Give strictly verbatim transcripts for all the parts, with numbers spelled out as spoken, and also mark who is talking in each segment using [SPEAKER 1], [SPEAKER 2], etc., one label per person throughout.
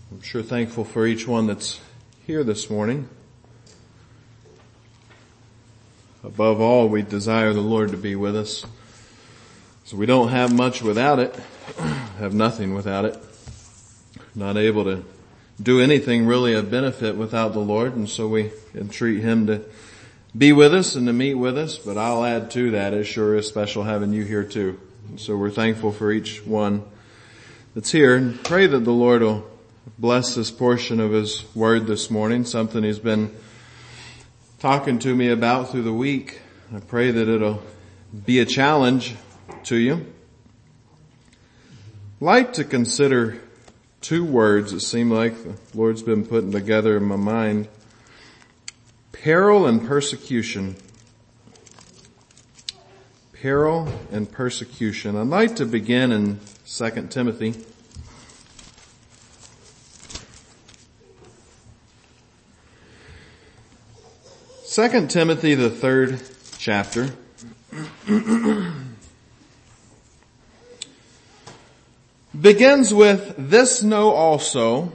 [SPEAKER 1] I'm sure thankful for each one that's here this morning. Above all, we desire the Lord to be with us. So we don't have much without it, have nothing without it. Not able to do anything really of benefit without the Lord, and so we entreat Him to be with us and to meet with us. But I'll add to that, it sure is special having you here too. And so we're thankful for each one that's here, and pray that the Lord will bless this portion of His Word this morning, something He's been talking to me about through the week. I pray that it'll be a challenge to you. I'd like to consider two words that seem like the Lord's been putting together in my mind. Peril and persecution. Peril and persecution. I'd like to begin in Second Timothy. Second Timothy, the third chapter. Begins with, "This know also,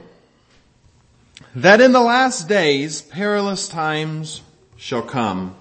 [SPEAKER 1] that in the last days perilous times shall come."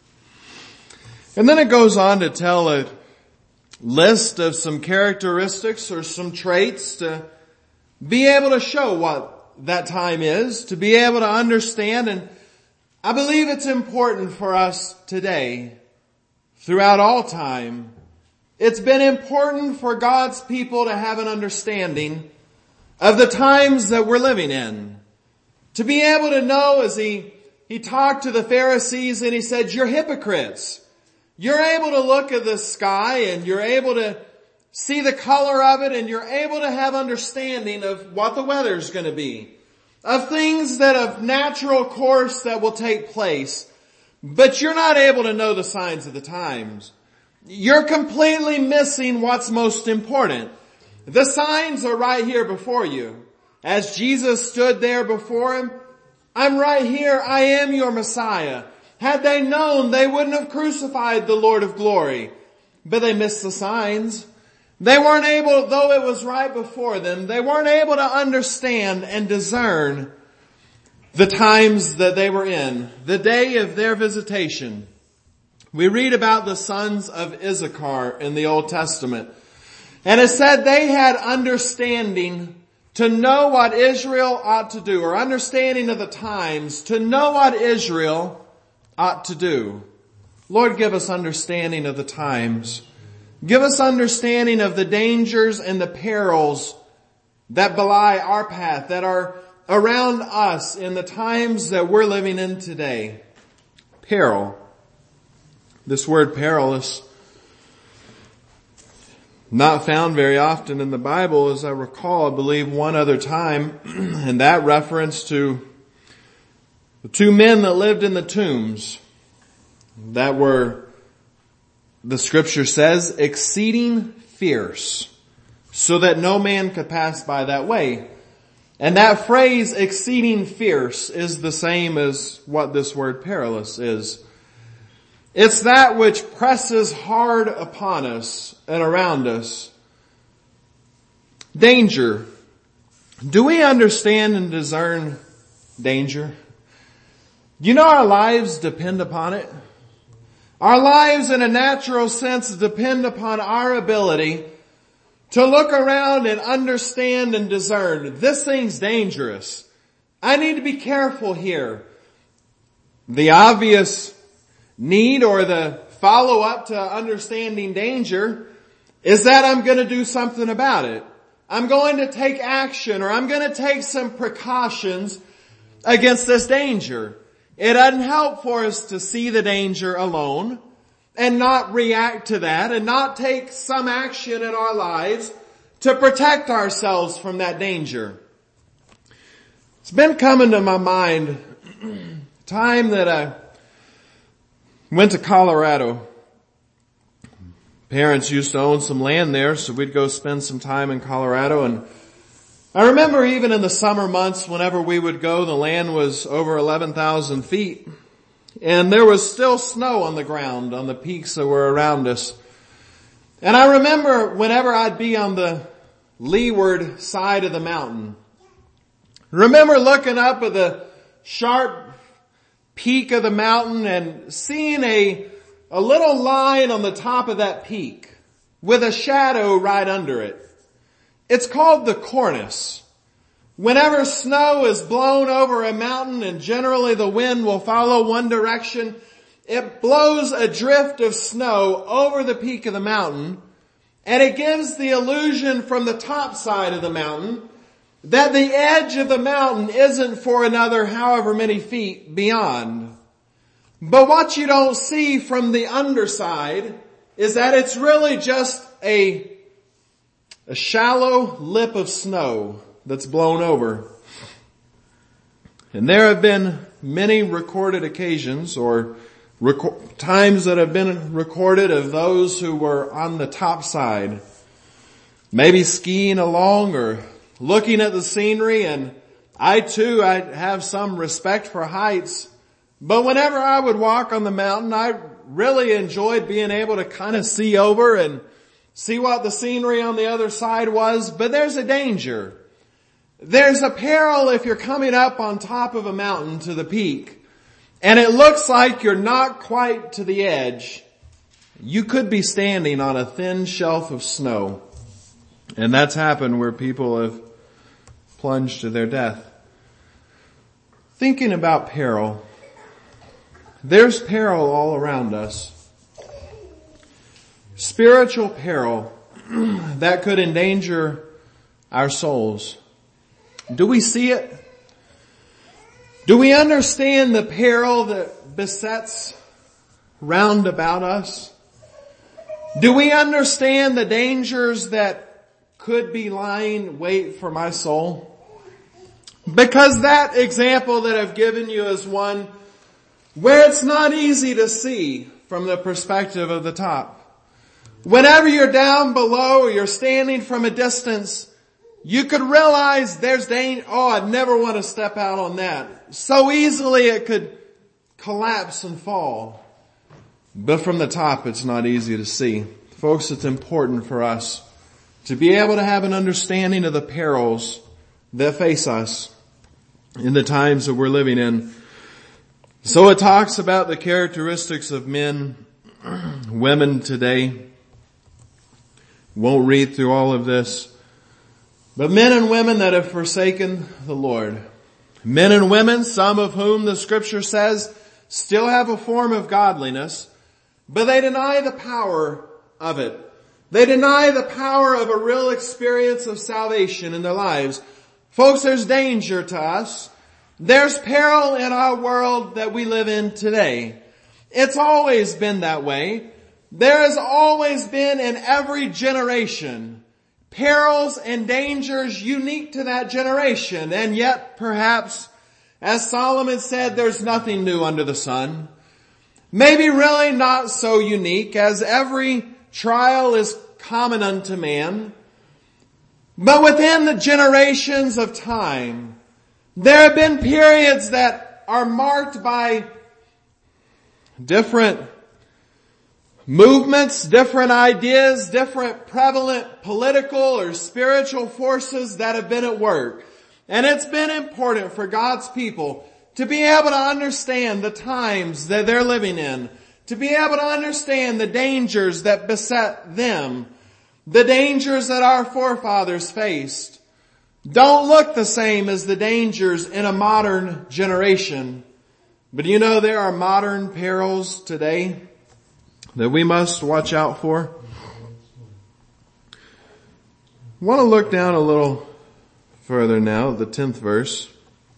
[SPEAKER 1] And then it goes on to tell a list of some characteristics or some traits to be able to show what that time is, to be able to understand. And I believe it's important for us today, throughout all time. It's been important for God's people to have an understanding of the times that we're living in. To be able to know, as he, he talked to the Pharisees and he said, "You're hypocrites. You're able to look at the sky and you're able to see the color of it and you're able to have understanding of what the weather's going to be, of things that of natural course that will take place, but you're not able to know the signs of the times. You're completely missing what's most important. The signs are right here before you. As Jesus stood there before him, I'm right here. I am your Messiah. Had they known, they wouldn't have crucified the Lord of glory. But they missed the signs. They weren't able, though it was right before them, they weren't able to understand and discern the times that they were in, the day of their visitation. We read about the sons of Issachar in the Old Testament. And it said they had understanding to know what Israel ought to do, or understanding of the times to know what Israel ought to do. Lord, give us understanding of the times. Give us understanding of the dangers and the perils that belie our path, that are around us in the times that we're living in today. Peril. This word peril is not found very often in the Bible, as I recall, I believe one other time, and that reference to the two men that lived in the tombs that were, the scripture says, exceeding fierce, so that no man could pass by that way. And that phrase, exceeding fierce, is the same as what this word perilous is. It's that which presses hard upon us and around us. Danger. Do we understand and discern danger? You know, our lives depend upon it. Our lives in a natural sense depend upon our ability to look around and understand and discern. This thing's dangerous. I need to be careful here. The obvious need, or the follow-up to understanding danger, is that I'm going to do something about it. I'm going to take action, or I'm going to take some precautions against this danger. It doesn't help for us to see the danger alone and not react to that and not take some action in our lives to protect ourselves from that danger. It's been coming to my mind time that I went to Colorado. Parents used to own some land there, so we'd go spend some time in Colorado. And I remember even in the summer months, whenever we would go, the land was over eleven thousand feet. And there was still snow on the ground, on the peaks that were around us. And I remember whenever I'd be on the leeward side of the mountain, Remember looking up at the sharp peak of the mountain and seeing a, a little line on the top of that peak with a shadow right under it. It's called the cornice. Whenever snow is blown over a mountain, and generally the wind will follow one direction, it blows a drift of snow over the peak of the mountain, and it gives the illusion from the top side of the mountain that the edge of the mountain isn't for another however many feet beyond. But what you don't see from the underside is that it's really just a, a shallow lip of snow that's blown over. And there have been many recorded occasions or rec- times that have been recorded of those who were on the top side, maybe skiing along or looking at the scenery. And I too, I have some respect for heights. But whenever I would walk on the mountain, I really enjoyed being able to kind of see over and see what the scenery on the other side was. But there's a danger. There's a peril if you're coming up on top of a mountain to the peak and it looks like you're not quite to the edge. You could be standing on a thin shelf of snow. And that's happened where people have plunged to their death. Thinking about peril, there's peril all around us. Spiritual peril that could endanger our souls. Do we see it? Do we understand the peril that besets round about us? Do we understand the dangers that could be lying wait for my soul? Because that example that I've given you is one where it's not easy to see from the perspective of the top. Whenever you're down below or you're standing from a distance, you could realize there's danger. Oh, I'd never want to step out on that. So easily it could collapse and fall. But from the top, it's not easy to see. Folks, it's important for us to be able to have an understanding of the perils that face us in the times that we're living in. So it talks about the characteristics of men, women today. Won't read through all of this. But men and women that have forsaken the Lord. Men and women, some of whom the scripture says still have a form of godliness, but they deny the power of it. They deny the power of a real experience of salvation in their lives. Folks, there's danger to us. There's peril in our world that we live in today. It's always been that way. There has always been in every generation perils and dangers unique to that generation. And yet, perhaps, as Solomon said, there's nothing new under the sun. Maybe really not so unique, as every trial is common unto man. But within the generations of time, there have been periods that are marked by different movements, different ideas, different prevalent political or spiritual forces that have been at work. And it's been important for God's people to be able to understand the times that they're living in, to be able to understand the dangers that beset them, the dangers that our forefathers faced. Don't look the same as the dangers in a modern generation. But you know there are modern perils today that we must watch out for. I want to look down a little further now, the tenth verse.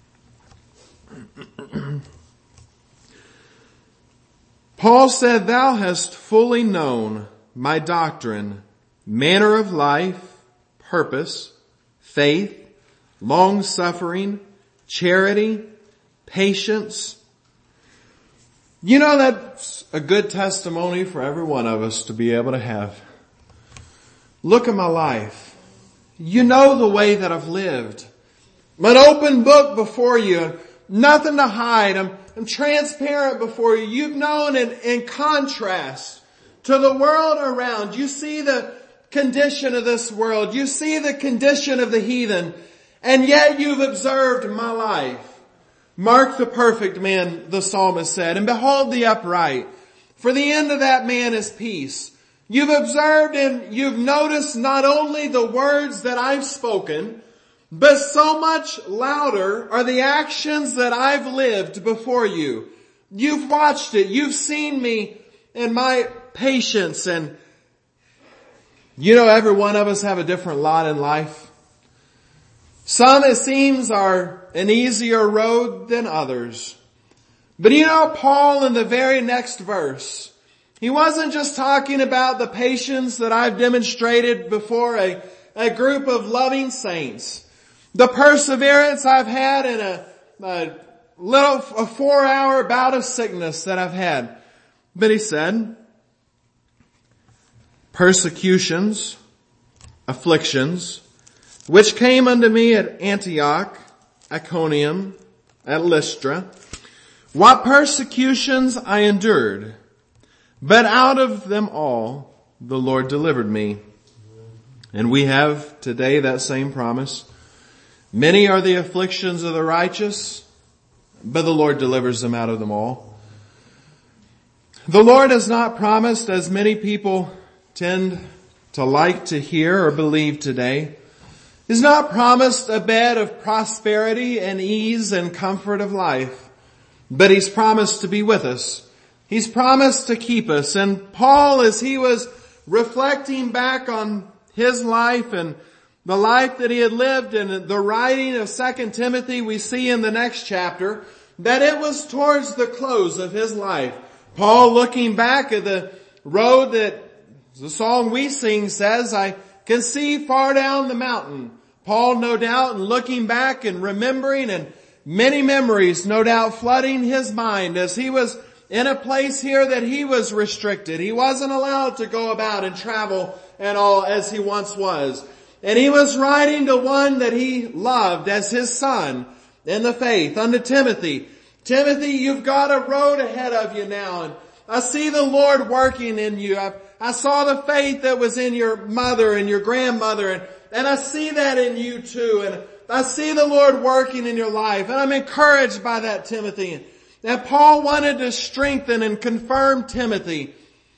[SPEAKER 1] Paul said, "Thou hast fully known my doctrine, manner of life, purpose, faith, long-suffering, charity, patience." You know, that's a good testimony for every one of us to be able to have. Look at my life. You know the way that I've lived. I'm an open book before you. Nothing to hide. I'm, I'm transparent before you. You've known in, in contrast to the world around. You see the condition of this world. You see the condition of the heathen. And yet you've observed my life. Mark the perfect man, the psalmist said, and behold the upright. For the end of that man is peace. You've observed and you've noticed not only the words that I've spoken, but so much louder are the actions that I've lived before you. You've watched it. You've seen me and my patience. And you know, every one of us have a different lot in life. Some, it seems, are an easier road than others. But you know, Paul in the very next verse, he wasn't just talking about the patience that I've demonstrated before a, a group of loving saints. The perseverance I've had in a, a little, a four hour bout of sickness that I've had. But he said, persecutions, afflictions, which came unto me at Antioch, Iconium, at Lystra. What persecutions I endured, but out of them all the Lord delivered me. And we have today that same promise. Many are the afflictions of the righteous, but the Lord delivers them out of them all. The Lord has not promised, as many people tend to like to hear or believe today, He's not promised a bed of prosperity and ease and comfort of life, but He's promised to be with us. He's promised to keep us. And Paul, as he was reflecting back on his life and the life that he had lived and the writing of Second Timothy, we see in the next chapter that it was towards the close of his life. Paul, looking back at the road that the song we sing says, I can see far down the mountain. Paul, no doubt, and looking back and remembering, and many memories, no doubt, flooding his mind as he was in a place here that he was restricted. He wasn't allowed to go about and travel and all as he once was. And he was writing to one that he loved as his son in the faith, unto Timothy. Timothy, you've got a road ahead of you now, and I see the Lord working in you. I, I saw the faith that was in your mother and your grandmother, and, and I see that in you too. And I see the Lord working in your life, and I'm encouraged by that, Timothy. And Paul wanted to strengthen and confirm Timothy.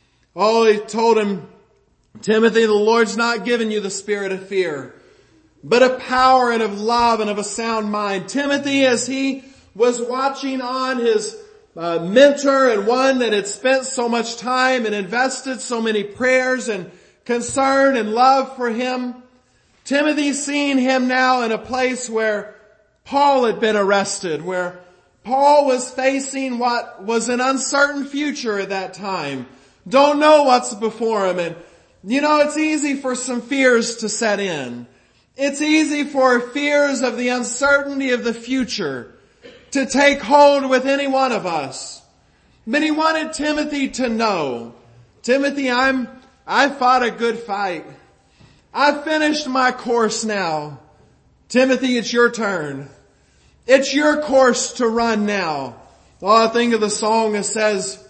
[SPEAKER 1] Oh, he told him, Timothy, the Lord's not given you the spirit of fear, but of power and of love and of a sound mind. Timothy, as he was watching on his uh, mentor and one that had spent so much time and invested so many prayers and concern and love for him, Timothy seeing him now in a place where Paul had been arrested, where Paul was facing what was an uncertain future at that time. Don't know what's before him. And you know, it's easy for some fears to set in. It's easy for fears of the uncertainty of the future to take hold with any one of us. But he wanted Timothy to know, Timothy, I'm, I fought a good fight. I've finished my course now. Timothy, it's your turn. It's your course to run now. Oh, I think of the song that says,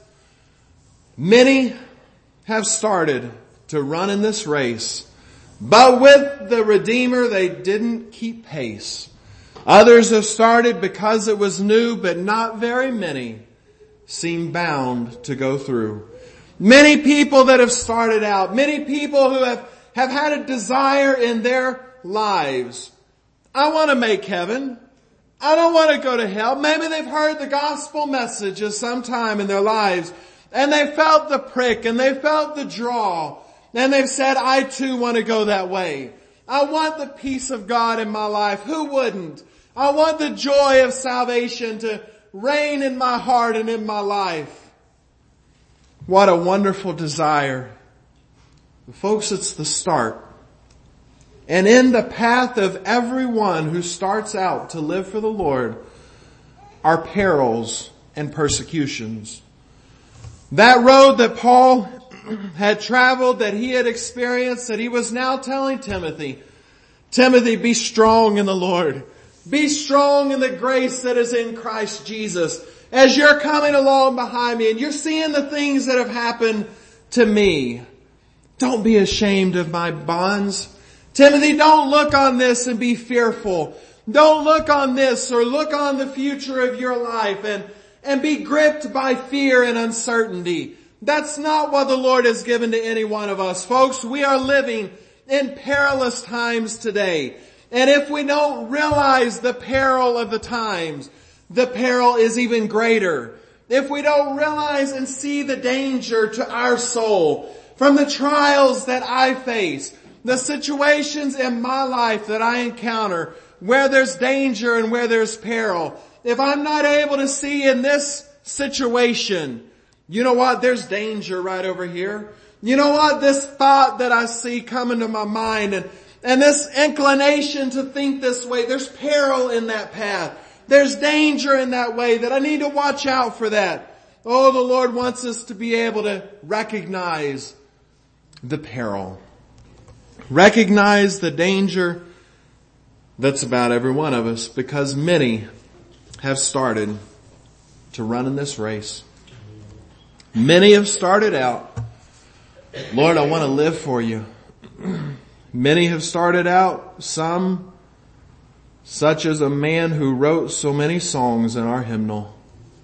[SPEAKER 1] many have started to run in this race, but with the Redeemer they didn't keep pace. Others have started because it was new, but not very many seem bound to go through. Many people that have started out, many people who have, have had a desire in their lives. I want to make heaven. I don't want to go to hell. Maybe they've heard the gospel messages sometime in their lives, and they felt the prick and they felt the draw. And they've said, I too want to go that way. I want the peace of God in my life. Who wouldn't? I want the joy of salvation to reign in my heart and in my life. What a wonderful desire. But folks, it's the start. And in the path of everyone who starts out to live for the Lord are perils and persecutions. That road that Paul had traveled, that he had experienced, that he was now telling Timothy, Timothy, be strong in the Lord. Be strong in the grace that is in Christ Jesus. As you're coming along behind me and you're seeing the things that have happened to me, don't be ashamed of my bonds. Timothy, don't look on this and be fearful. Don't look on this or look on the future of your life and, and be gripped by fear and uncertainty. That's not what the Lord has given to any one of us. Folks, we are living in perilous times today. And if we don't realize the peril of the times, the peril is even greater. If we don't realize and see the danger to our soul from the trials that I face, the situations in my life that I encounter where there's danger and where there's peril, if I'm not able to see in this situation, you know what? There's danger right over here. You know what? This thought that I see coming to my mind and, and this inclination to think this way, there's peril in that path. There's danger in that way that I need to watch out for that. Oh, the Lord wants us to be able to recognize the peril. Recognize the danger that's about every one of us, because many have started to run in this race. Many have started out, Lord, I want to live for you. Many have started out, some such as a man who wrote so many songs in our hymnal.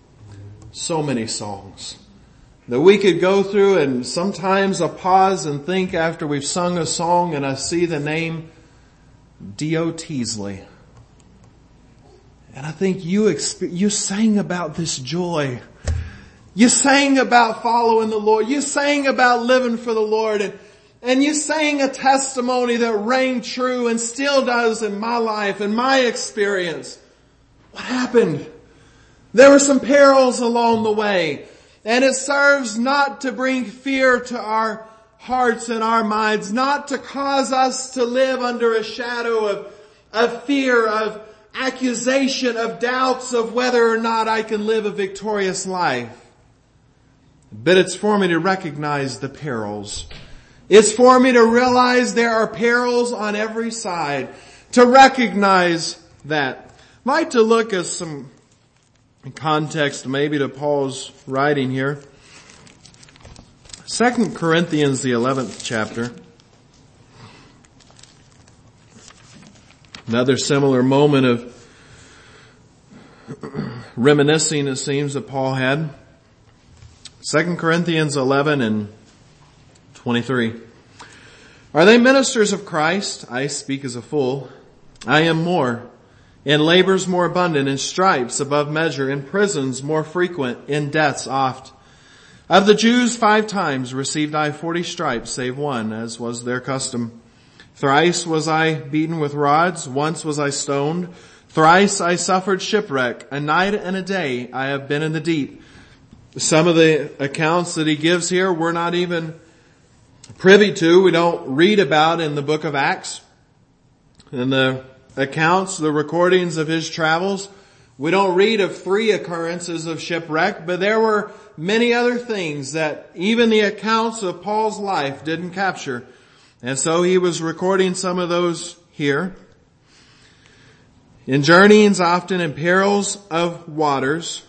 [SPEAKER 1] So many songs that we could go through, and sometimes I pause and think after we've sung a song and I see the name D O Teasley. And I think you exp- you sang about this joy. You sang about following the Lord. You sang about living for the Lord. And, and you sang a testimony that rang true and still does in my life and my experience. What happened? There were some perils along the way. And it serves not to bring fear to our hearts and our minds, not to cause us to live under a shadow of, of fear, of accusation, of doubts of whether or not I can live a victorious life. But it's for me to recognize the perils. It's for me to realize there are perils on every side. To recognize that. I'd like to look at some context maybe to Paul's writing here. Second Corinthians, the eleventh chapter. Another similar moment of reminiscing, it seems, that Paul had. Second Corinthians eleven and twenty-three. Are they ministers of Christ? I speak as a fool. I am more. In labors more abundant, in stripes above measure, in prisons more frequent, in deaths oft. Of the Jews five times received I forty stripes, save one, as was their custom. Thrice was I beaten with rods, once was I stoned. Thrice I suffered shipwreck, a night and a day I have been in the deep. Some of the accounts that he gives here we're not even privy to. We don't read about in the book of Acts. In the accounts, the recordings of his travels, we don't read of three occurrences of shipwreck, but there were many other things that even the accounts of Paul's life didn't capture. And so he was recording some of those here. In journeyings often, in perils of waters,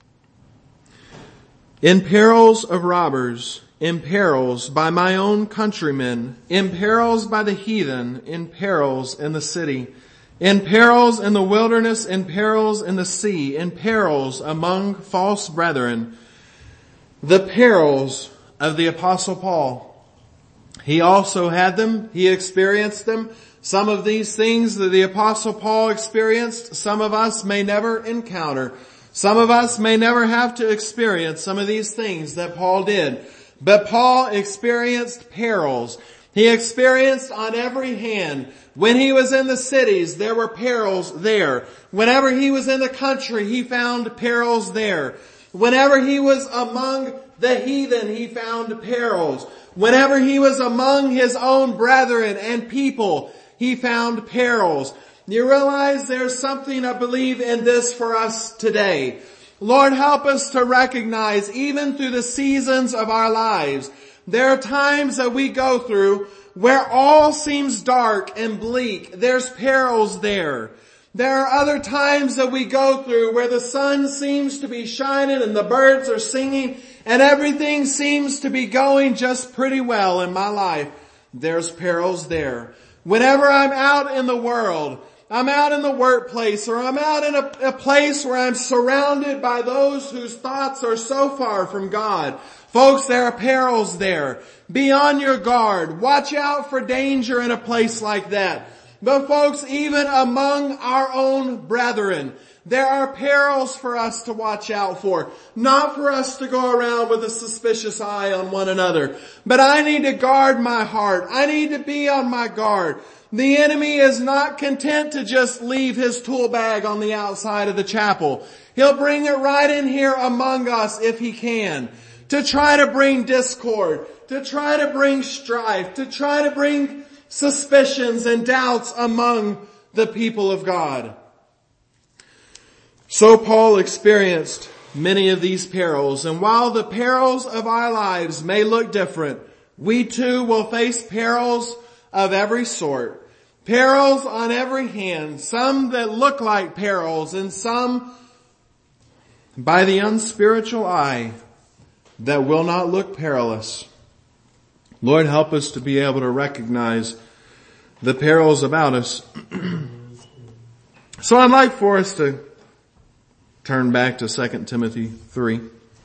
[SPEAKER 1] in perils of robbers, in perils by my own countrymen, in perils by the heathen, in perils in the city, in perils in the wilderness, in perils in the sea, in perils among false brethren. The perils of the Apostle Paul. He also had them. He experienced them. Some of these things that the Apostle Paul experienced, some of us may never encounter. Some of us may never have to experience some of these things that Paul did. But Paul experienced perils. He experienced on every hand. When he was in the cities, there were perils there. Whenever he was in the country, he found perils there. Whenever he was among the heathen, he found perils. Whenever he was among his own brethren and people, he found perils. You realize there's something, I believe, in this for us today. Lord, help us to recognize, even through the seasons of our lives, there are times that we go through where all seems dark and bleak. There's perils there. There are other times that we go through where the sun seems to be shining and the birds are singing and everything seems to be going just pretty well in my life. There's perils there. Whenever I'm out in the world, I'm out in the workplace, or I'm out in a, a place where I'm surrounded by those whose thoughts are so far from God. Folks, there are perils there. Be on your guard. Watch out for danger in a place like that. But folks, even among our own brethren, there are perils for us to watch out for. Not for us to go around with a suspicious eye on one another. But I need to guard my heart. I need to be on my guard. The enemy is not content to just leave his tool bag on the outside of the chapel. He'll bring it right in here among us if he can. To try to bring discord. To try to bring strife. To try to bring suspicions and doubts among the people of God. So Paul experienced many of these perils, and while the perils of our lives may look different, we too will face perils of every sort. Perils on every hand, some that look like perils and some by the unspiritual eye that will not look perilous. Lord, help us to be able to recognize the perils about us. So I'd like for us to turn back to Second Timothy three.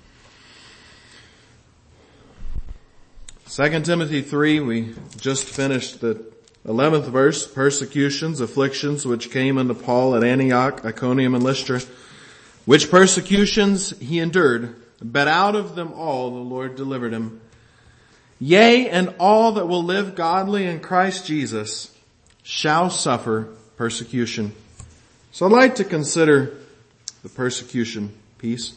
[SPEAKER 1] Second Timothy three, we just finished the eleventh verse, persecutions, afflictions which came unto Paul at Antioch, Iconium, and Lystra, which persecutions he endured, but out of them all the Lord delivered him. Yea, and all that will live godly in Christ Jesus shall suffer persecution. So I'd like to consider the persecution piece.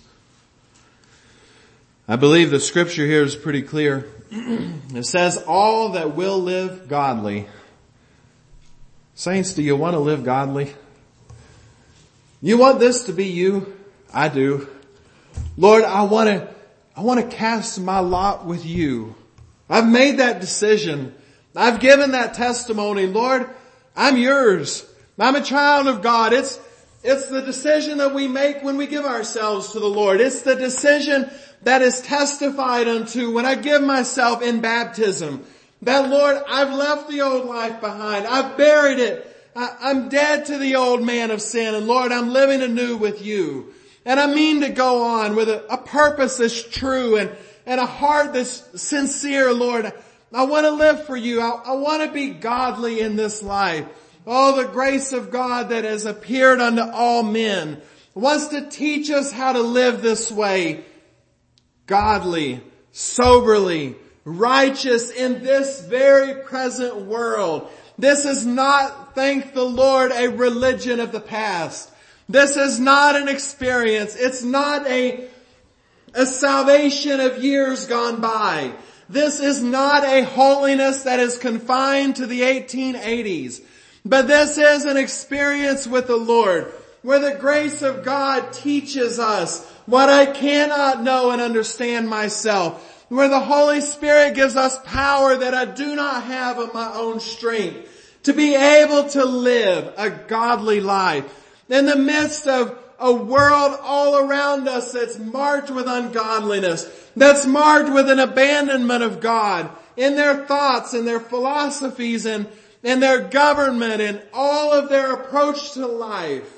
[SPEAKER 1] I believe the scripture here is pretty clear. It says, all that will live godly. Saints, do you want to live godly? You want this to be you? I do. Lord, I want to, I want to cast my lot with you. I've made that decision. I've given that testimony. Lord, I'm yours. I'm a child of God. It's It's the decision that we make when we give ourselves to the Lord. It's the decision that is testified unto when I give myself in baptism. That, Lord, I've left the old life behind. I've buried it. I, I'm dead to the old man of sin. And Lord, I'm living anew with you. And I mean to go on with a, a purpose that's true and, and a heart that's sincere, Lord. I want to live for you. I, I want to be godly in this life. Oh, the grace of God that has appeared unto all men wants to teach us how to live this way. Godly, soberly, righteous in this very present world. This is not, thank the Lord, a religion of the past. This is not an experience. It's not a, a salvation of years gone by. This is not a holiness that is confined to the eighteen eighties. But this is an experience with the Lord where the grace of God teaches us what I cannot know and understand myself. Where the Holy Spirit gives us power that I do not have of my own strength to be able to live a godly life in the midst of a world all around us that's marked with ungodliness, that's marked with an abandonment of God in their thoughts and their philosophies and and their government and all of their approach to life.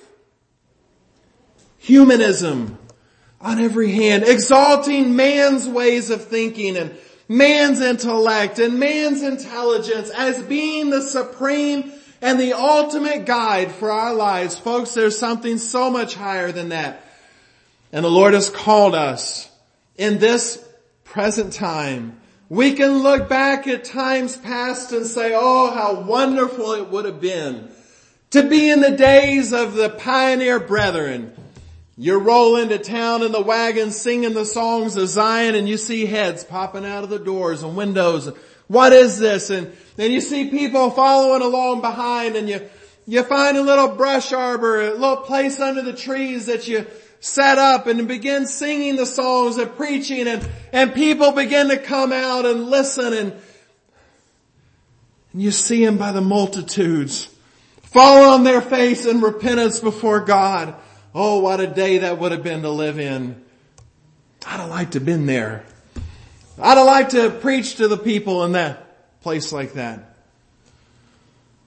[SPEAKER 1] Humanism on every hand, exalting man's ways of thinking and man's intellect and man's intelligence as being the supreme and the ultimate guide for our lives. Folks, there's something so much higher than that. And the Lord has called us in this present time. We can look back at times past and say, oh, how wonderful it would have been to be in the days of the pioneer brethren. You roll into town in the wagon singing the songs of Zion and you see heads popping out of the doors and windows. What is this? And then you see people following along behind and you, you find a little brush arbor, a little place under the trees that you set up and begin singing the songs and preaching and, and people begin to come out and listen and, and you see them by the multitudes fall on their face in repentance before God. Oh, what a day that would have been to live in. I'd have liked to have been there. I'd have liked to preach to the people in that place like that.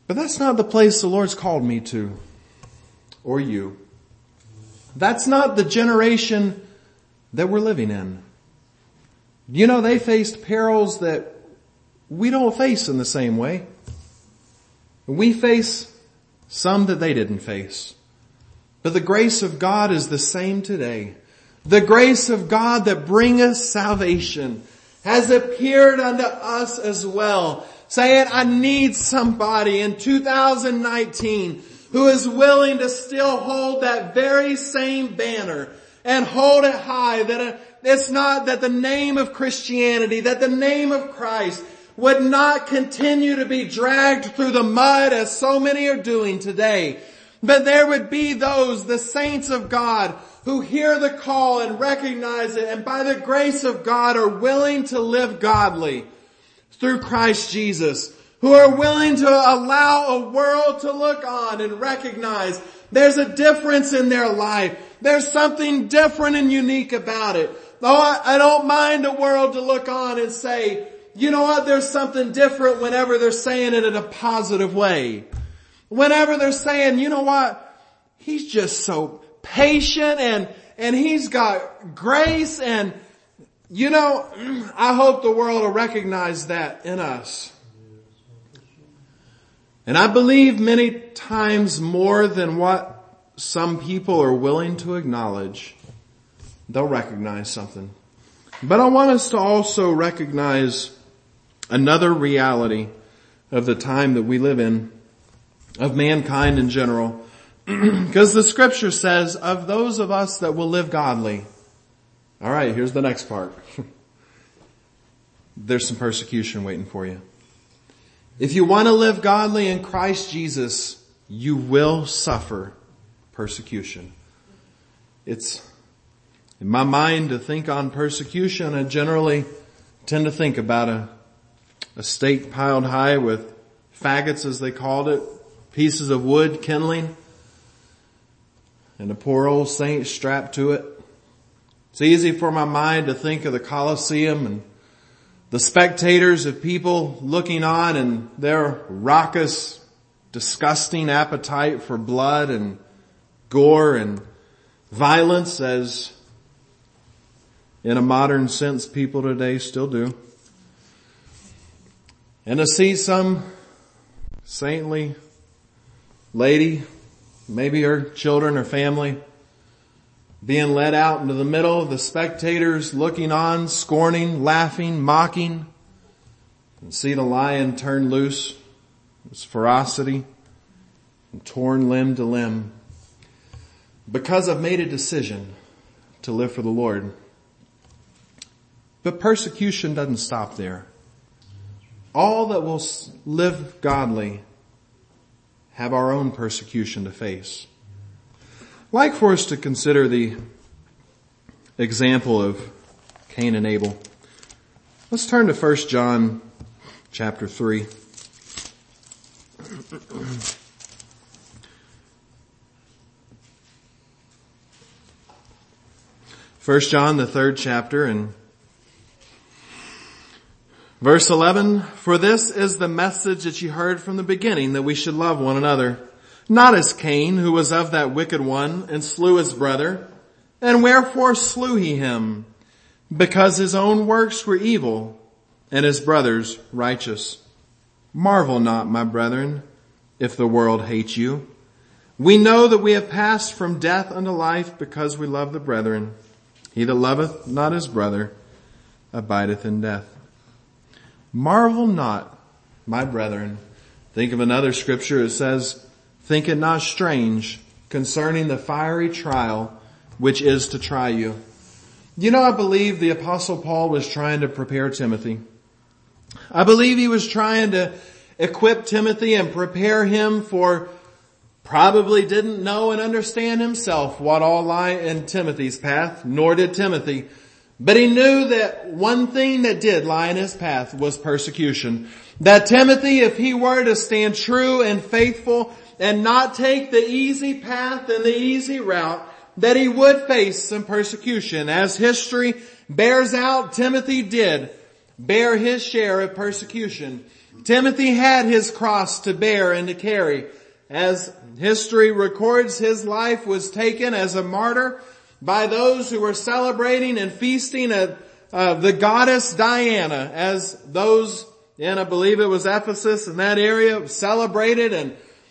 [SPEAKER 1] But that's not the place the Lord's called me to, or you. That's not the generation that we're living in. You know, they faced perils that we don't face in the same way. We face some that they didn't face. But the grace of God is the same today. The grace of God that bringeth salvation has appeared unto us as well, saying, I need somebody in two thousand nineteen who is willing to still hold that very same banner and hold it high, that it's not that the name of Christianity, that the name of Christ would not continue to be dragged through the mud as so many are doing today. But there would be those, the saints of God, who hear the call and recognize it, and by the grace of God are willing to live godly through Christ Jesus, who are willing to allow a world to look on and recognize there's a difference in their life. There's something different and unique about it. Oh, I don't mind a world to look on and say, you know what, there's something different whenever they're saying it in a positive way. Whenever they're saying, you know what, he's just so patient and, and he's got grace, and you know, I hope the world will recognize that in us. And I believe many times more than what some people are willing to acknowledge, they'll recognize something. But I want us to also recognize another reality of the time that we live in, of mankind in general. Because the scripture says, of those of us that will live godly. All right, here's the next part. There's some persecution waiting for you. If you want to live godly in Christ Jesus, you will suffer persecution. It's in my mind to think on persecution. I generally tend to think about a, a stake piled high with faggots, as they called it, pieces of wood kindling, and a poor old saint strapped to it. It's easy for my mind to think of the Colosseum and the spectators of people looking on and their raucous, disgusting appetite for blood and gore and violence, as in a modern sense people today still do. And to see some saintly lady, maybe her children or family, being led out into the middle of the spectators, looking on, scorning, laughing, mocking, and see the lion turn loose, its ferocity, and torn limb to limb, because I've made a decision to live for the Lord. But persecution doesn't stop there. All that will live godly have our own persecution to face. I'd like for us to consider the example of Cain and Abel. Let's turn to First John chapter three. First John, the third chapter, and verse eleven, for this is the message that you heard from the beginning, that we should love one another. Not as Cain, who was of that wicked one, and slew his brother. And wherefore slew he him? Because his own works were evil, and his brother's righteous. Marvel not, my brethren, if the world hates you. We know that we have passed from death unto life, because we love the brethren. He that loveth not his brother abideth in death. Marvel not, my brethren. Think of another scripture. It says, think it not strange concerning the fiery trial which is to try you. You know, I believe the Apostle Paul was trying to prepare Timothy. I believe he was trying to equip Timothy and prepare him for, probably didn't know and understand himself what all lie in Timothy's path, nor did Timothy. But he knew that one thing that did lie in his path was persecution. That Timothy, if he were to stand true and faithful and not take the easy path and the easy route, that he would face some persecution. As history bears out, Timothy did bear his share of persecution. Timothy had his cross to bear and to carry. As history records, his life was taken as a martyr by those who were celebrating and feasting at uh, the goddess Diana, as those in, I believe it was Ephesus in that area, celebrated, and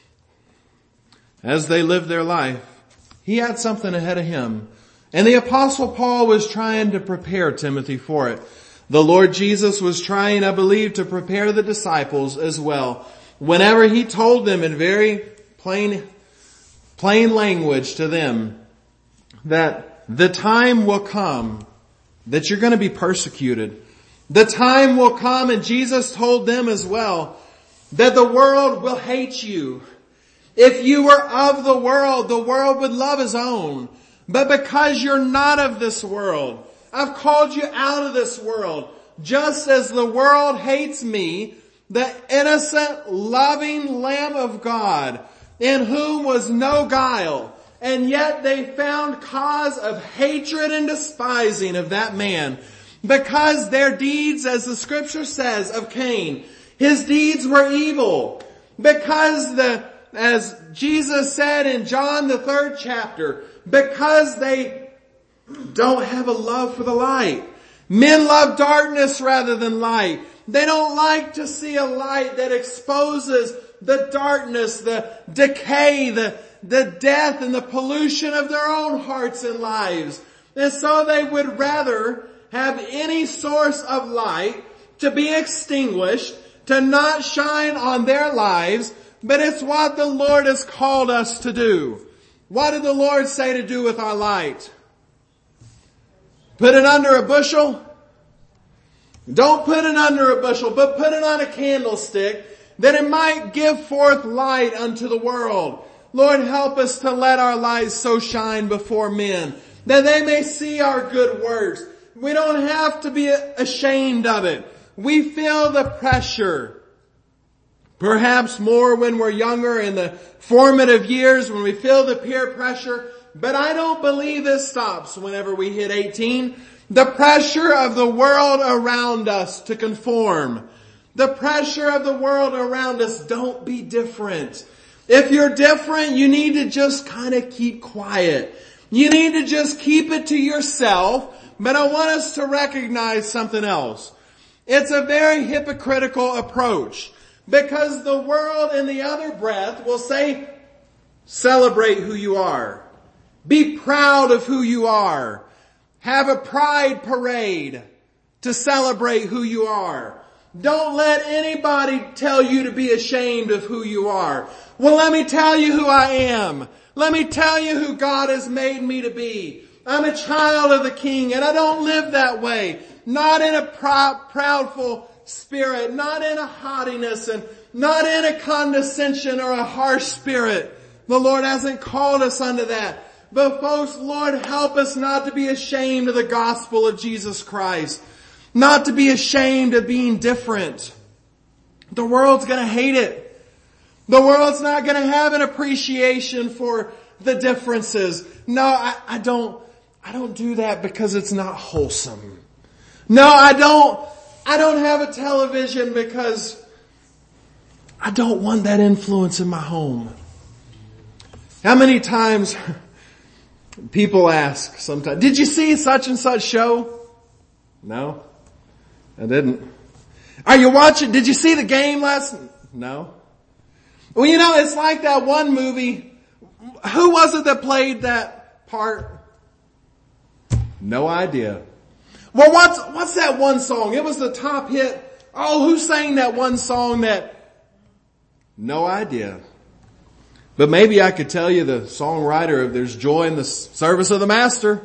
[SPEAKER 1] as they lived their life, he had something ahead of him. And the Apostle Paul was trying to prepare Timothy for it. The Lord Jesus was trying, I believe, to prepare the disciples as well. Whenever he told them in very plain, plain language to them that the time will come that you're going to be persecuted. The time will come, and Jesus told them as well, that the world will hate you. If you were of the world, the world would love his own. But because you're not of this world, I've called you out of this world. Just as the world hates me, the innocent, loving Lamb of God, in whom was no guile, and yet they found cause of hatred and despising of that man, because their deeds, as the scripture says of Cain, his deeds were evil. Because the, as Jesus said in John the third chapter, because they don't have a love for the light. Men love darkness rather than light. They don't like to see a light that exposes the darkness, the decay, the, the death and the pollution of their own hearts and lives. And so they would rather have any source of light to be extinguished, to not shine on their lives, but it's what the Lord has called us to do. What did the Lord say to do with our light? Put it under a bushel? Don't put it under a bushel, but put it on a candlestick that it might give forth light unto the world. Lord, help us to let our light so shine before men that they may see our good works. We don't have to be ashamed of it. We feel the pressure. Perhaps more when we're younger, in the formative years, when we feel the peer pressure. But I don't believe this stops whenever we hit eighteen. The pressure of the world around us to conform. The pressure of the world around us, don't be different. If you're different, you need to just kind of keep quiet. You need to just keep it to yourself. But I want us to recognize something else. It's a very hypocritical approach. Because the world in the other breath will say, celebrate who you are. Be proud of who you are. Have a pride parade to celebrate who you are. Don't let anybody tell you to be ashamed of who you are. Well, let me tell you who I am. Let me tell you who God has made me to be. I'm a child of the King, and I don't live that way. Not in a proud, proudful spirit, not in a haughtiness, and not in a condescension or a harsh spirit. The Lord hasn't called us unto that. But folks, Lord, help us not to be ashamed of the gospel of Jesus Christ. Not to be ashamed of being different. The world's gonna hate it. The world's not gonna have an appreciation for the differences. No, I, I don't, I don't do that because it's not wholesome. No, I don't, I don't have a television because I don't want that influence in my home. How many times people ask sometimes, did you see such and such show? No, I didn't. Are you watching, did you see the game last night? No. Well, you know, it's like that one movie. Who was it that played that part? No idea. Well, what's, what's that one song? It was the top hit. Oh, who sang that one song that? No idea. But maybe I could tell you the songwriter of There's Joy in the Service of the Master.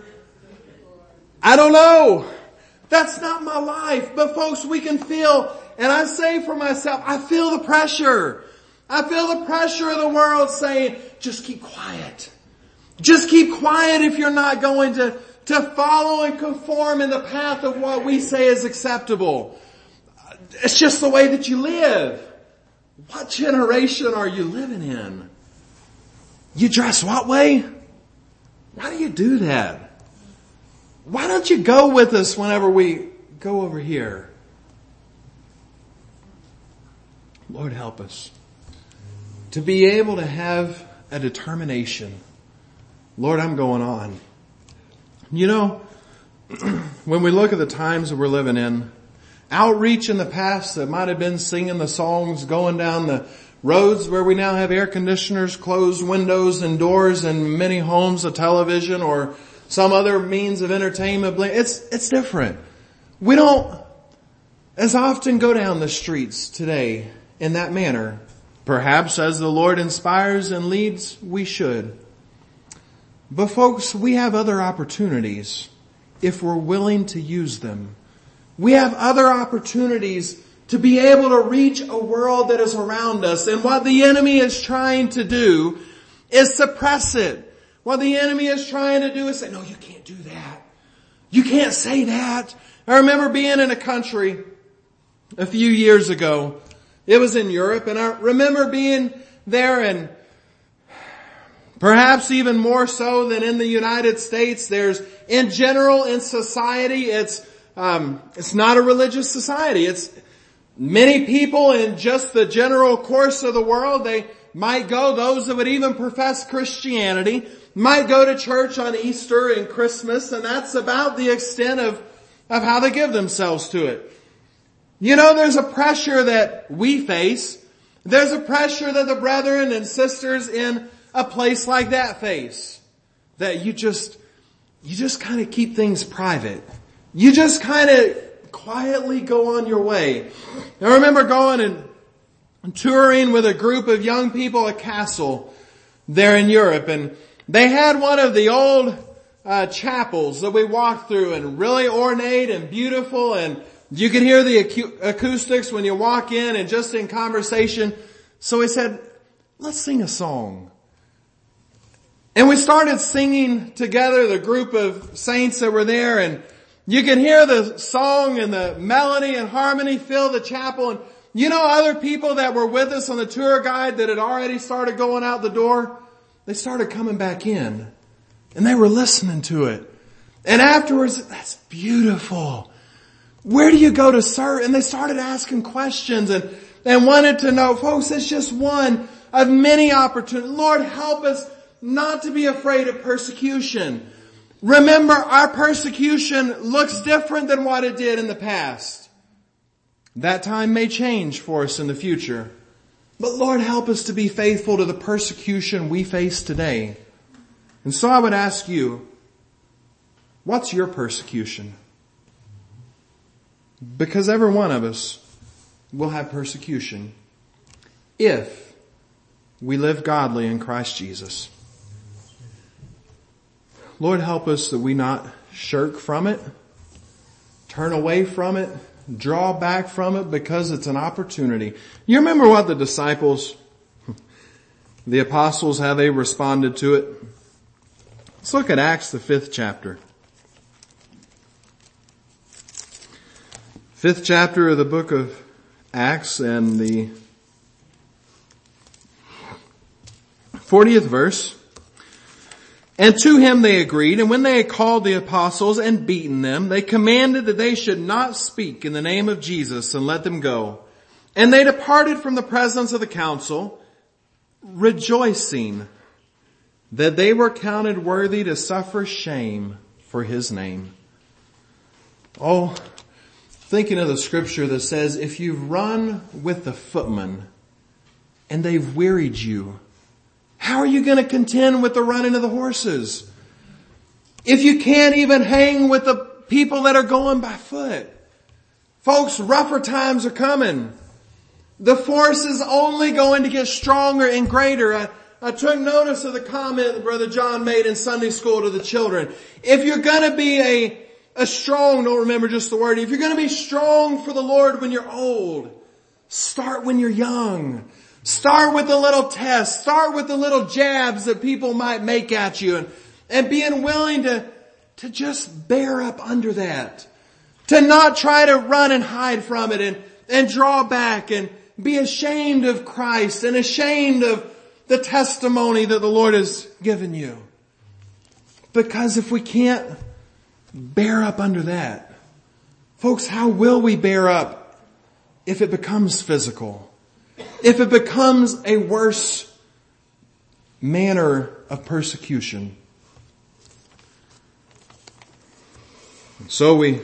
[SPEAKER 1] I don't know. That's not my life. But folks, we can feel, and I say for myself, I feel the pressure. I feel the pressure of the world saying, just keep quiet. Just keep quiet if you're not going to, to follow and conform in the path of what we say is acceptable. It's just the way that you live. What generation are you living in? You dress what way? Why do you do that? Why don't you go with us whenever we go over here? Lord, help us to be able to have a determination. Lord, I'm going on. You know, when we look at the times that we're living in, outreach in the past that might have been singing the songs, going down the roads where we now have air conditioners, closed windows and doors, and many homes, a television or some other means of entertainment. It's, it's different. We don't as often go down the streets today in that manner. Perhaps as the Lord inspires and leads, we should. But folks, we have other opportunities if we're willing to use them. We have other opportunities to be able to reach a world that is around us. And what the enemy is trying to do is suppress it. What the enemy is trying to do is say, no, you can't do that. You can't say that. I remember being in a country a few years ago. It was in Europe, and I remember being there, and perhaps even more so than in the United States, there's, in general, in society, it's, um, it's not a religious society. It's many people in just the general course of the world, they might go, those that would even profess Christianity, might go to church on Easter and Christmas, and that's about the extent of, of how they give themselves to it. You know, there's a pressure that we face. There's a pressure that the brethren and sisters in a place like that face. That you just, you just kind of keep things private. You just kind of quietly go on your way. I remember going and touring with a group of young people at Castle there in Europe, and they had one of the old uh, chapels that we walked through, and really ornate and beautiful, and you could hear the acu- acoustics when you walk in and just in conversation. So he said, let's sing a song. And we started singing together, the group of saints that were there, and you could hear the song and the melody and harmony fill the chapel. And you know, other people that were with us on the tour guide that had already started going out the door, they started coming back in. And they were listening to it. And afterwards, that's beautiful. Where do you go to serve? And they started asking questions and, and wanted to know, folks, it's just one of many opportunities. Lord, help us not to be afraid of persecution. Remember, our persecution looks different than what it did in the past. That time may change for us in the future. But Lord, help us to be faithful to the persecution we face today. And so I would ask you, what's your persecution? Because every one of us will have persecution if we live godly in Christ Jesus. Lord, help us that we not shirk from it, turn away from it, draw back from it because it's an opportunity. You remember what the disciples, the apostles, how they responded to it? Let's look at Acts, the fifth chapter. Fifth chapter of the book of Acts and the fortieth verse. And to him they agreed, and when they had called the apostles and beaten them, they commanded that they should not speak in the name of Jesus and let them go. And they departed from the presence of the council, rejoicing that they were counted worthy to suffer shame for his name. Oh, thinking of the scripture that says, if you've run with the footmen and they've wearied you, how are you going to contend with the running of the horses? If you can't even hang with the people that are going by foot. Folks, rougher times are coming. The force is only going to get stronger and greater. I, I took notice of the comment that Brother John made in Sunday school to the children. If you're going to be a A strong, don't remember just the word. If you're going to be strong for the Lord when you're old, start when you're young. Start with the little tests. Start with the little jabs that people might make at you. And, and being willing to, to just bear up under that. To not try to run and hide from it and, and draw back and be ashamed of Christ and ashamed of the testimony that the Lord has given you. Because if we can't bear up under that, folks, how will we bear up if it becomes physical? if it becomes a worse manner of persecution. So we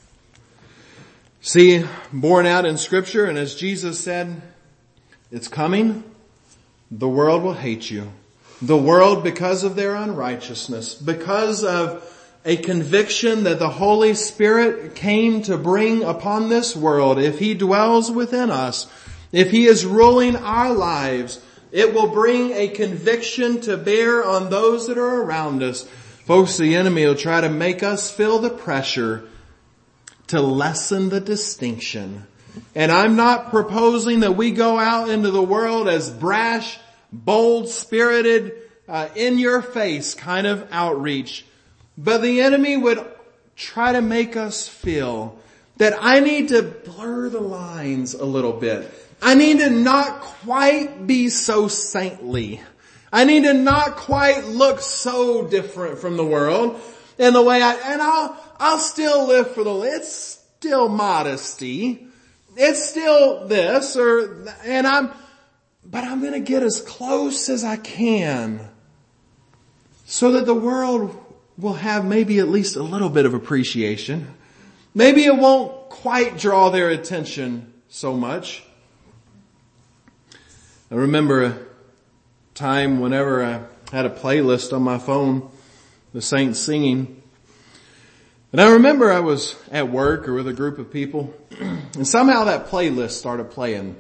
[SPEAKER 1] see borne out in Scripture, and as Jesus said, it's coming. The world will hate you. The world, because of their unrighteousness, because of a conviction that the Holy Spirit came to bring upon this world. If He dwells within us, if He is ruling our lives, it will bring a conviction to bear on those that are around us. Folks, the enemy will try to make us feel the pressure to lessen the distinction. And I'm not proposing that we go out into the world as brash, bold-spirited, uh, in-your-face kind of outreach. But the enemy would try to make us feel that I need to blur the lines a little bit. I need to not quite be so saintly. I need to not quite look so different from the world in the way I, and I'll, I'll still live for the, it's still modesty. It's still this or, and I'm, but I'm going to get as close as I can so that the world will have maybe at least a little bit of appreciation. Maybe it won't quite draw their attention so much. I remember a time whenever I had a playlist on my phone, the saints singing. And I remember I was at work or with a group of people, and somehow that playlist started playing.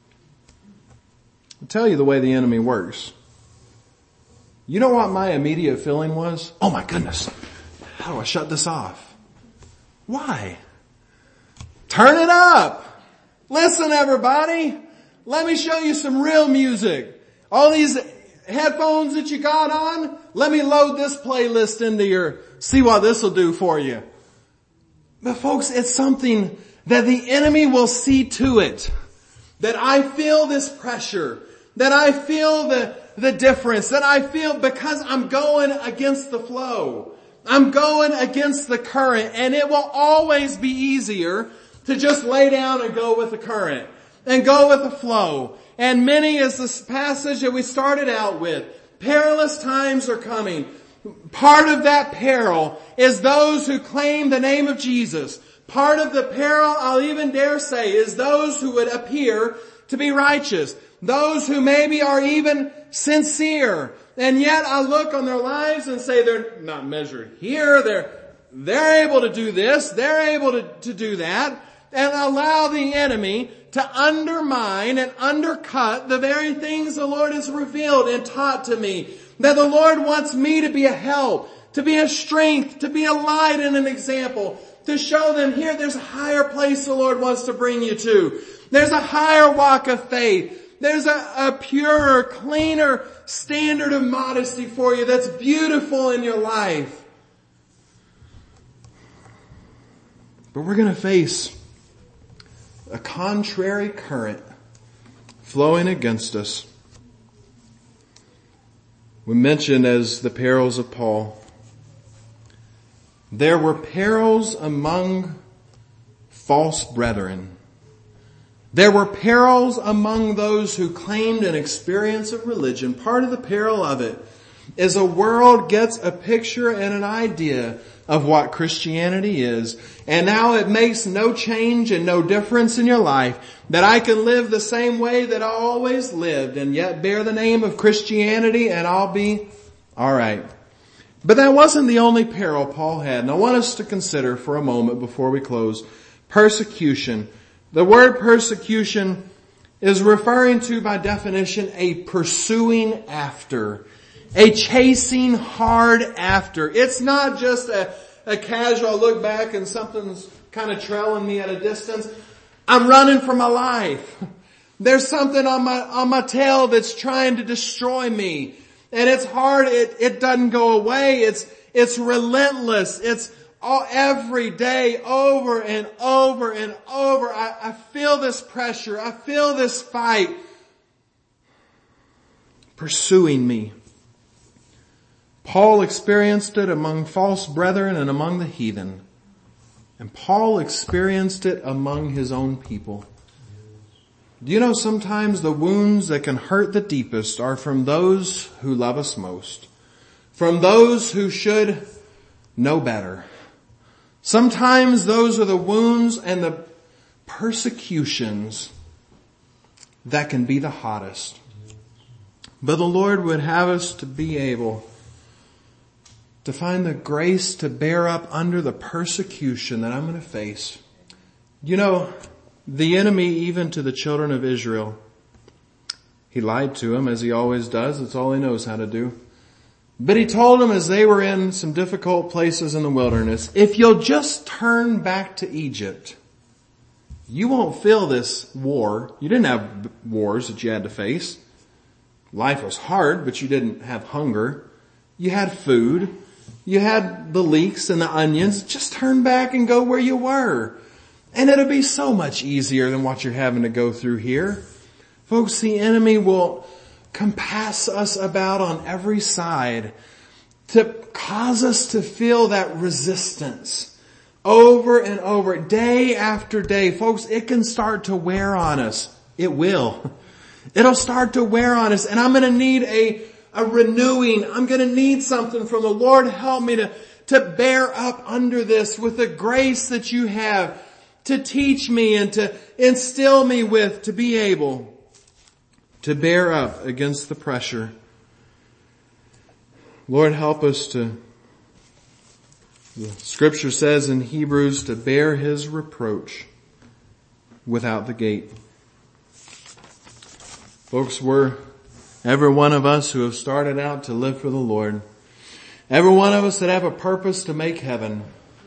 [SPEAKER 1] I'll tell you the way the enemy works. You know what my immediate feeling was? Oh my goodness, how do I shut this off? Why? Turn it up. Listen, everybody. Let me show you some real music. All these headphones that you got on, let me load this playlist into your, see what this will do for you. But folks, it's something that the enemy will see to it. That I feel this pressure. That I feel the, the difference. That I feel because I'm going against the flow. I'm going against the current. And it will always be easier to just lay down and go with the current. And go with the flow. And many is this passage that we started out with. Perilous times are coming. Part of that peril is those who claim the name of Jesus. Part of the peril, I'll even dare say, is those who would appear to be righteous. Those who maybe are even sincere. And yet I look on their lives and say they're not measured here. They're, they're able to do this. They're able to, to do that. And allow the enemy to undermine and undercut the very things the Lord has revealed and taught to me. That the Lord wants me to be a help, to be a strength, to be a light and an example, to show them here there's a higher place the Lord wants to bring you to. There's a higher walk of faith. There's a, a purer, cleaner standard of modesty for you that's beautiful in your life. But we're going to face a contrary current flowing against us. We mentioned as the perils of Paul. There were perils among false brethren. There were perils among those who claimed an experience of religion. Part of the peril of it is a world gets a picture and an idea of what Christianity is. And now it makes no change and no difference in your life that I can live the same way that I always lived and yet bear the name of Christianity and I'll be alright. But that wasn't the only peril Paul had. And I want us to consider for a moment before we close persecution. The word persecution is referring to, by definition, a pursuing after. A chasing hard after. It's not just a, a casual look back and something's kind of trailing me at a distance. I'm running for my life. There's something on my, on my tail that's trying to destroy me. And it's hard. It, it doesn't go away. It's, it's relentless. It's all, every day over and over and over. I, I feel this pressure. I feel this fight pursuing me. Paul experienced it among false brethren and among the heathen. And Paul experienced it among his own people. Do you know sometimes the wounds that can hurt the deepest are from those who love us most, from those who should know better. Sometimes those are the wounds and the persecutions that can be the hottest. But the Lord would have us to be able to find the grace to bear up under the persecution that I'm going to face. You know, the enemy, even to the children of Israel, he lied to them as he always does. That's all he knows how to do. But he told them as they were in some difficult places in the wilderness, if you'll just turn back to Egypt, you won't feel this war. You didn't have wars that you had to face. Life was hard, but you didn't have hunger. You had food. You had the leeks and the onions. Just turn back and go where you were. And it'll be so much easier than what you're having to go through here. Folks, the enemy will compass us about on every side to cause us to feel that resistance over and over, day after day. Folks, it can start to wear on us. It will. It'll start to wear on us, and I'm going to need a, a renewing. I'm going to need something from the Lord. Help me to, to bear up under this with the grace that you have to teach me and to instill me with, to be able to bear up against the pressure. Lord, help us to, the scripture says in Hebrews, to bear his reproach without the gate. Folks, we're, every one of us who have started out to live for the Lord, every one of us that have a purpose to make heaven,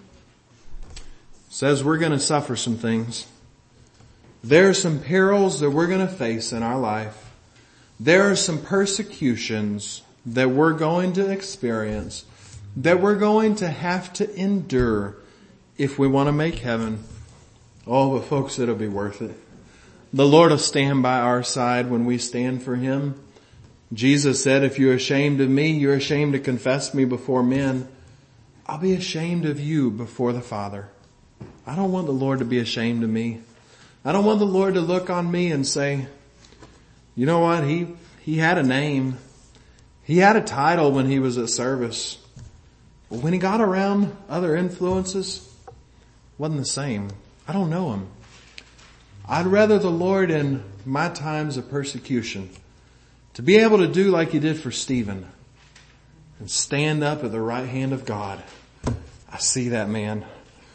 [SPEAKER 1] says we're going to suffer some things. There are some perils that we're going to face in our life. There are some persecutions that we're going to experience, that we're going to have to endure if we want to make heaven. Oh, but folks, it'll be worth it. The Lord will stand by our side when we stand for him. Jesus said, if you're ashamed of me, you're ashamed to confess me before men. I'll be ashamed of you before the Father. I don't want the Lord to be ashamed of me. I don't want the Lord to look on me and say, you know what? He, he had a name. He had a title when he was at service. But when he got around other influences, it wasn't the same. I don't know him. I'd rather the Lord in my times of persecution to be able to do like he did for Stephen and stand up at the right hand of God. I see that man.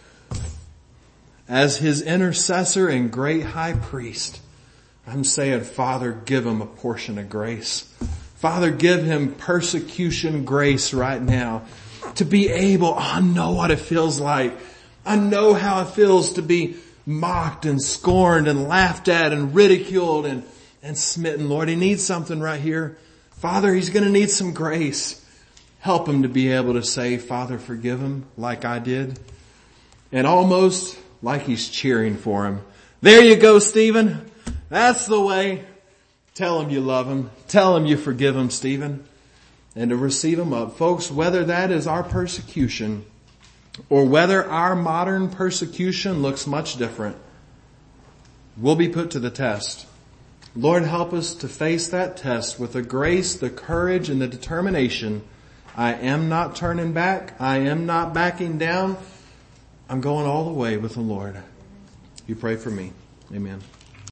[SPEAKER 1] As his intercessor and great high priest, I'm saying, Father, give him a portion of grace. Father, give him persecution grace right now to be able, I know what it feels like. I know how it feels to be mocked and scorned and laughed at and ridiculed and, and smitten. Lord, he needs something right here. Father, he's going to need some grace. Help him to be able to say, Father, forgive him like I did. And almost like he's cheering for him. There you go, Stephen. That's the way. Tell him you love him. Tell him you forgive him, Stephen. And to receive him up. Folks, whether that is our persecution or whether our modern persecution looks much different, we'll be put to the test. Lord, help us to face that test with the grace, the courage, and the determination. I am not turning back. I am not backing down. I'm going all the way with the Lord. You pray for me. Amen.